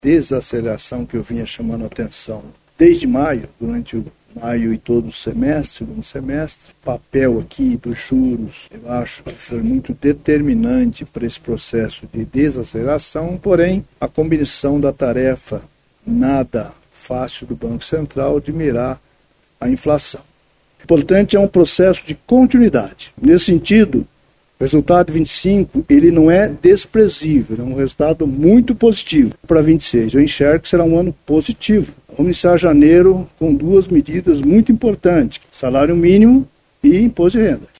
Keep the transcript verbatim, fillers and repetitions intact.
desaceleração que eu vinha chamando a atenção desde maio, durante o maio e todo o semestre, segundo semestre. O papel aqui dos juros, eu acho que foi muito determinante para esse processo de desaceleração, porém, a combinação da tarefa nada fácil do Banco Central de mirar a inflação. O importante é um processo de continuidade. Nesse sentido, o resultado de vinte e cinco, ele não é desprezível, é um resultado muito positivo para vinte e seis. Eu enxergo que será um ano positivo. Vamos iniciar janeiro com duas medidas muito importantes, salário mínimo e imposto de renda.